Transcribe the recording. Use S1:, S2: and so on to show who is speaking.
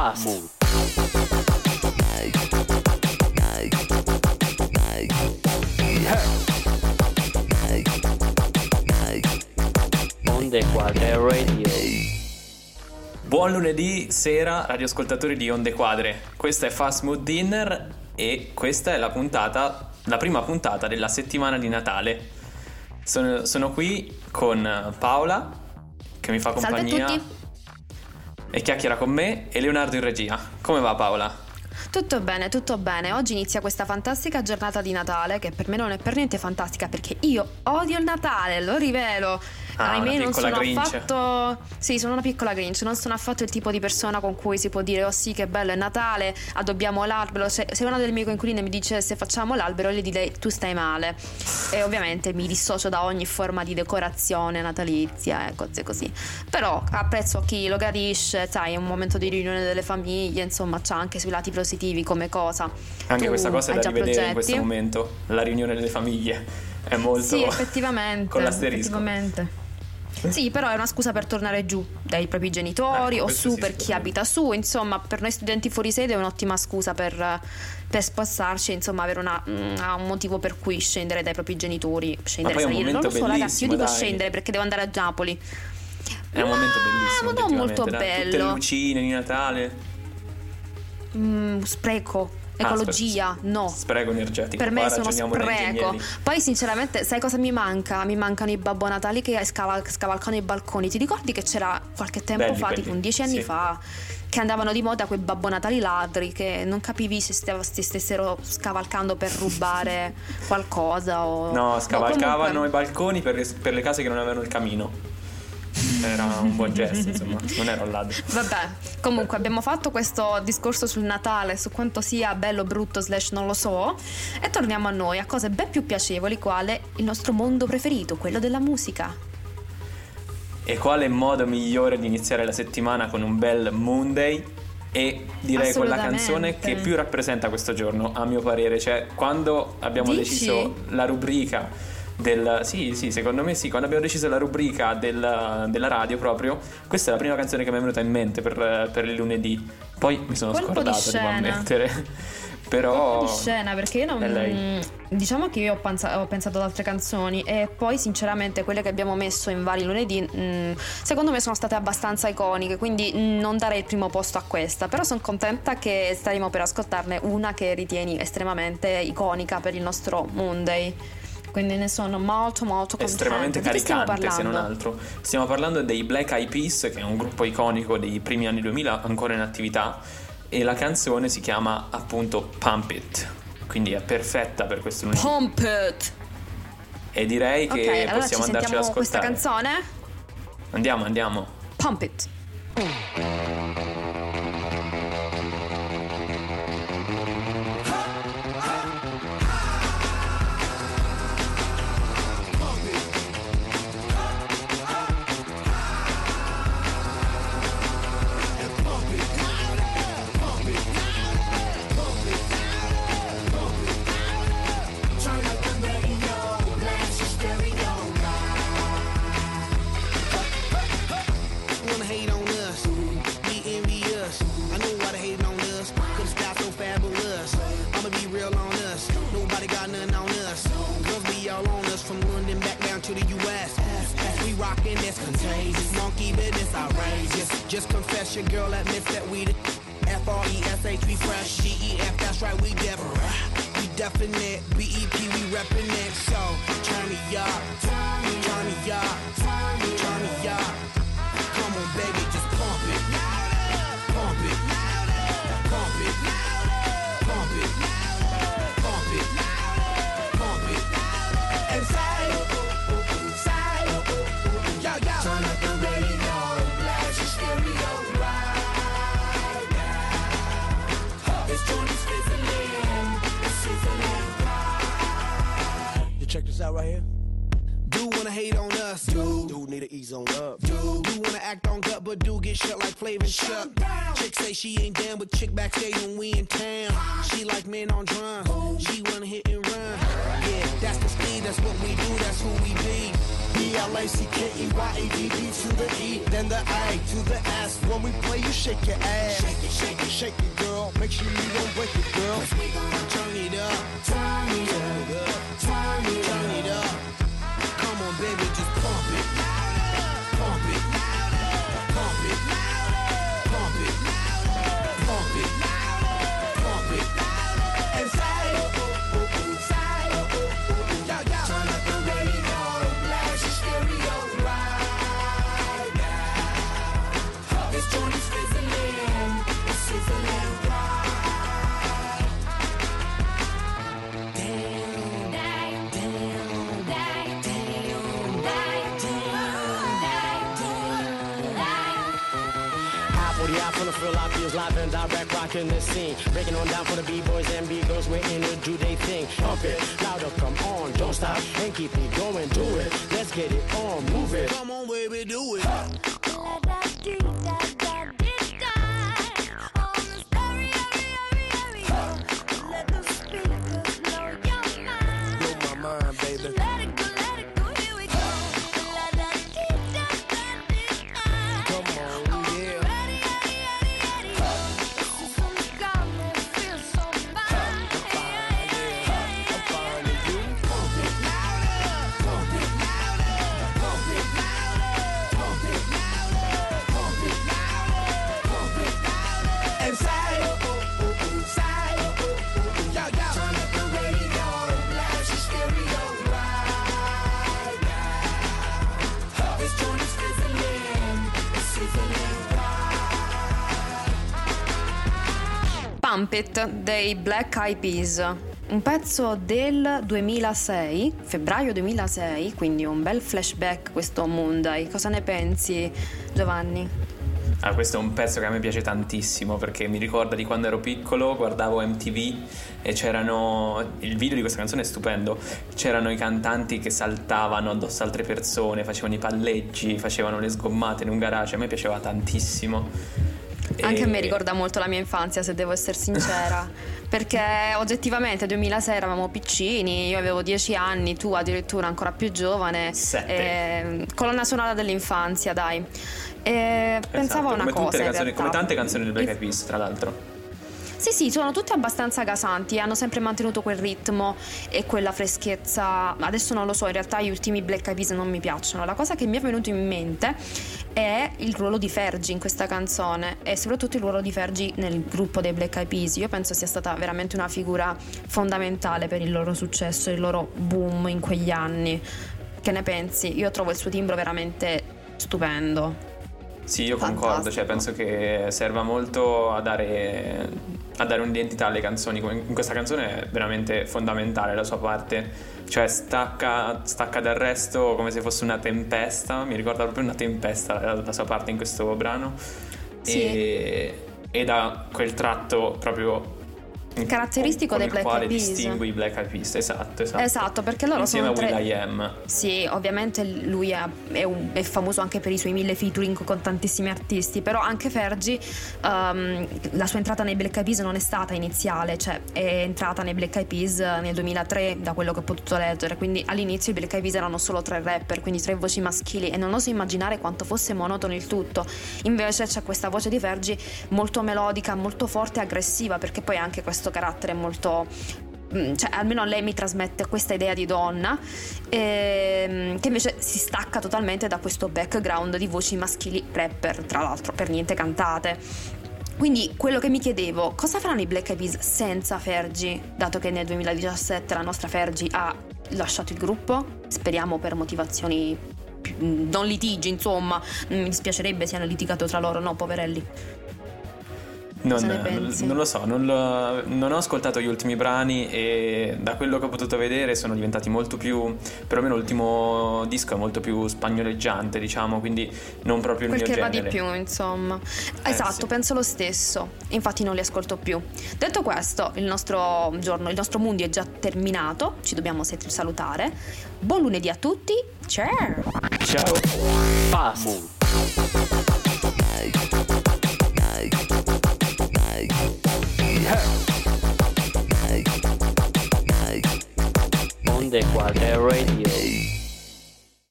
S1: Fast Mood. Onde Quadre Radio.
S2: Buon lunedì sera, radioascoltatori di Onde Quadre. Questa è Fast Mood Dinner e questa è la prima puntata della settimana di Natale. Sono qui con Paola, che mi fa compagnia.
S3: Salve a tutti.
S2: E chiacchiera con me, e Leonardo in regia. Come va, Paola?
S3: Tutto bene, tutto bene. Oggi inizia questa fantastica giornata di Natale, che per me non è per niente fantastica, perché io odio il Natale, lo rivelo. Ahimè, non sono affatto. Sì, sono una piccola Grinch. Non sono affatto il tipo di persona con cui si può dire: oh sì, che bello, è Natale, addobbiamo l'albero. Se una delle mie coinquiline mi dice se facciamo l'albero, le direi tu stai male. E ovviamente mi dissocio da ogni forma di decorazione natalizia e cose così. Però apprezzo chi lo gradisce, sai, è un momento di riunione delle famiglie, insomma, c'ha anche sui lati positivi come cosa.
S2: Anche questa cosa è da rivedere
S3: progetti?
S2: in questo momento, la riunione delle famiglie. È molto.
S3: Sì, effettivamente.
S2: Con l'asterisco.
S3: Effettivamente. Sì, però è una scusa per tornare giù dai propri genitori o su per chi abita su, insomma, per noi studenti fuori sede è un'ottima scusa per spostarci, insomma, avere un motivo per cui scendere dai propri genitori, scendere, salire. Non lo so, ragazzi, io dico scendere perché devo andare a Napoli.
S2: È un momento bellissimo,
S3: ma non molto bello.
S2: Tutte le lucine di Natale.
S3: Spreco. Ecologia, no.
S2: Spreco energetico.
S3: Per me sono spreco. Poi sinceramente, sai cosa mi manca? Mi mancano i Babbo Natali che scavalcano i balconi. Ti ricordi che c'era qualche tempo fa, tipo 10 anni fa, che andavano di moda quei Babbo Natali ladri, che non capivi se stessero scavalcando per rubare qualcosa o...
S2: No, scavalcavano i balconi per le case che non avevano il camino. Era un buon gesto, insomma, non era un ladro.
S3: Vabbè, comunque abbiamo fatto questo discorso sul Natale, su quanto sia bello, brutto, non lo so, e torniamo a noi, a cose ben più piacevoli, quale il nostro mondo preferito, quello della musica.
S2: E quale modo migliore di iniziare la settimana con un bel Monday? E direi quella canzone che più rappresenta questo giorno, a mio parere. Cioè, quando abbiamo deciso la rubrica sì, secondo me sì, quando abbiamo deciso la rubrica della radio proprio, questa è la prima canzone che mi è venuta in mente per il lunedì. Poi mi sono scordato, devo ammettere. Però
S3: di scena, perché io non... Diciamo che io ho pensato ad altre canzoni, e poi sinceramente quelle che abbiamo messo in vari lunedì secondo me sono state abbastanza iconiche, quindi non darei il primo posto a questa. Però sono contenta che staremo per ascoltarne una che ritieni estremamente iconica per il nostro Monday. Quindi ne sono molto contenta.
S2: Estremamente caricante, se non altro. Stiamo parlando dei Black Eyed Peas, che è un gruppo iconico dei primi anni 2000, ancora in attività, e la canzone si chiama appunto Pump It, quindi è perfetta per questo lunedì.
S3: Pump It!
S2: E direi che
S3: allora
S2: possiamo andarci ad ascoltare
S3: questa canzone?
S2: Andiamo.
S3: Pump It.
S4: Just confess your girl admits that we the F-R-E-S-H, we fresh, G-E-F, that's right, we definite, B-E-P, we reppin' it, so turn me up, turn me up, turn me up, come on baby, just pump it, pump it, pump it, pump it, pump it, pump it, and say, yo, turn up the radio. Check this out right here. Do wanna hate on us. Do need to ease on up. Do wanna act on gut, but do get shut like Flavor Chuck. Chick say she ain't down with chick backstage when we in town. She like men on drum. She wanna hit and run. Yeah, that's the speed, that's what we do, that's who we be. B-L-A-C-K-E-Y-A-D-D to the E, then the A to the S. this. When we play, you shake your ass. Shake it, shake it, shake it, girl. Make sure you don't break it, girl. We gonna turn it up, turn it up, turn it up, turn it up. Come on, baby, just pump it, pump it, pump it, pump it, pump it, pump it, and say, say, yo, yo. Turn up the radio, blast your stereo right now. This joint is sizzling, it's sizzling right.
S1: From the Philippines, live and direct, rocking the scene. Breaking on down for the B-boys and B-girls, we're in to do they thing. Pump it, louder, come on, don't stop, and keep it going, do it. Let's get it on, move it.
S4: Come on, baby, do it.
S3: Pump It dei Black Eyed Peas, un pezzo del 2006, febbraio 2006, quindi un bel flashback questo Monday. Cosa ne pensi, Giovanni?
S2: Questo è un pezzo che a me piace tantissimo perché mi ricorda di quando ero piccolo, guardavo MTV e il video di questa canzone è stupendo, c'erano i cantanti che saltavano addosso a altre persone, facevano i palleggi, facevano le sgommate in un garage, a me piaceva tantissimo.
S3: Anche a me ricorda molto la mia infanzia, se devo essere sincera, perché oggettivamente 2006 eravamo piccini, io avevo 10 anni, tu addirittura ancora più giovane.
S2: 7.
S3: Colonna sonora dell'infanzia, dai. Pensavo a una cosa,
S2: come tante canzoni del Black Eyed Peas, tra l'altro.
S3: Sì, sono tutte abbastanza gasanti, hanno sempre mantenuto quel ritmo e quella freschezza. Adesso non lo so, in realtà gli ultimi Black Eyed Peas non mi piacciono. La cosa che mi è venuto in mente è il ruolo di Fergie in questa canzone e soprattutto il ruolo di Fergie nel gruppo dei Black Eyed Peas. Io penso sia stata veramente una figura fondamentale per il loro successo, il loro boom in quegli anni. Che ne pensi? Io trovo il suo timbro veramente stupendo.
S2: Sì, io concordo, cioè penso che serva molto a dare un'identità alle canzoni. In questa canzone è veramente fondamentale la sua parte, cioè stacca dal resto come se fosse una tempesta, mi ricorda proprio una tempesta la sua parte in questo brano. Sì. E da quel tratto proprio
S3: caratteristico dei Black Eyed Peas,
S2: distingui i Black Eyed Peas, esatto,
S3: perché loro
S2: insieme
S3: sono
S2: a will.i.am.
S3: Sì, ovviamente lui è famoso anche per i suoi 1000 featuring con tantissimi artisti, però anche Fergie, la sua entrata nei Black Eyed Peas non è stata iniziale, cioè è entrata nei Black Eyed Peas nel 2003, da quello che ho potuto leggere, quindi all'inizio i Black Eyed Peas erano solo 3 rapper, quindi 3 voci maschili, e non oso immaginare quanto fosse monotono il tutto. Invece c'è questa voce di Fergie molto melodica, molto forte e aggressiva, perché poi anche questo carattere molto, cioè almeno lei mi trasmette questa idea di donna, che invece si stacca totalmente da questo background di voci maschili rapper, tra l'altro per niente cantate. Quindi quello che mi chiedevo, cosa faranno i Black Eyed Peas senza Fergie, dato che nel 2017 la nostra Fergie ha lasciato il gruppo, speriamo per motivazioni non litigi, insomma, mi dispiacerebbe se hanno litigato tra loro, no, poverelli.
S2: Non lo so, non ho ascoltato gli ultimi brani e da quello che ho potuto vedere sono diventati molto più, perlomeno l'ultimo disco è molto più spagnoleggiante, diciamo, quindi non proprio il mio genere.
S3: Quel che va di più, insomma. Esatto, sì. Penso lo stesso, infatti non li ascolto più. Detto questo, il nostro Mundi è già terminato, ci dobbiamo salutare. Buon lunedì a tutti, ciao!
S2: Ciao! Pass!
S5: Onde Quadre Radio.